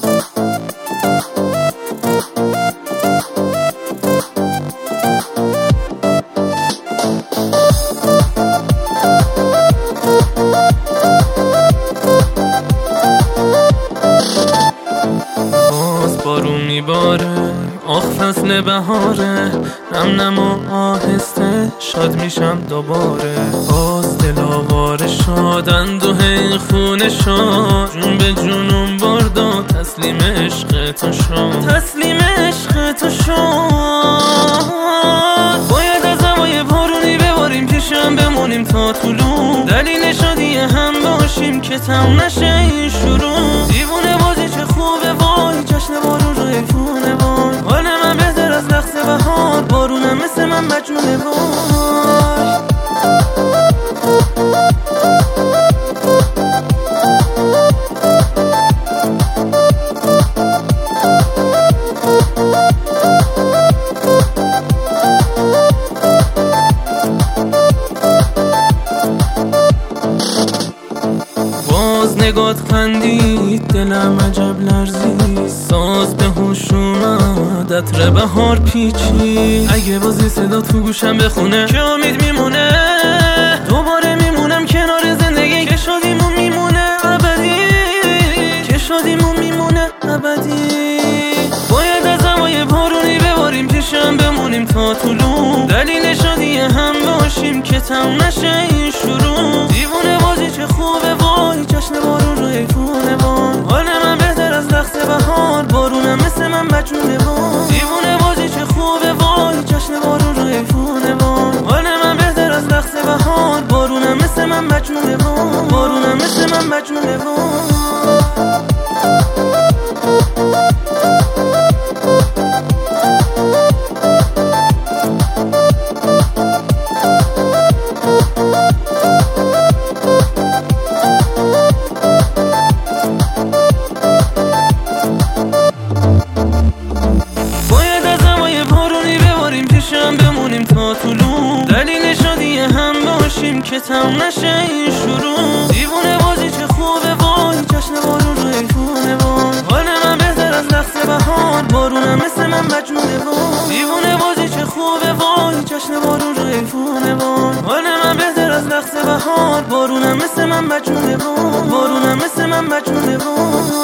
بارون میباره، آخ فصل بهاره، نم نم و آهسته شاد میشم دوباره. باز دل آواره شد، اندوه این خونه شد، جون به جونم برد و تسلیم عشق تو شد، تسلیم عشق تو شد. باید از هوای بارونی بباریم پیشم بمونیم تا طولون، دلیل شادی هم باشیم که تم نشه این شروع. دیوونه بازی چه خوبه وای، جشن بارون رو ایفونه وای، حال من بهتر از لحظه بهار، بارونم مثل من مجنونه وای. باز نگات خندید، دلم عجب لرزید، ساز به هوش اومد، عطر بهار پیچید. اگه بازی صدا تو گوشم بخونه که امید میمونه، دوباره میمونم کنار زندگی که شادیمون میمونه ابدی، که شادیمون میمونه ابدی. باید از هوای بارونی بباریم پیشم بمونیم تا طولون، دلیل شادی هم باشیم که تم نشه این شروع. دیوونه بازی چه خوبه وای، جشن بارون رو ایفونه وای، حال من بهتر از لحظه بهار، بارونم مثل من مجنونه وای. دیوونه بازی چه خوبه وای، جشن بارون رو ایفونه وای، حال من بهتر از لحظه بهار، بارونم مثل من مجنونه وای، بارونم مثل من مجنونه وای. بمونیم تا طولون، دلیل شادی هم باشیم که تم نشه این شروع. دیوونه بازی چه خوبه وای، جشن بارون رو ایفونه وای، حال من بهتر از لحظه بهار، بارونم مثل من مجنونه وای. دیوونه بازی چه خوبه وای، جشن بارون رو ایفونه وای، حال من بهتر از لحظه بهار، بارونم مثل من مجنونه وای، بارونم مثل من مجنونه وای.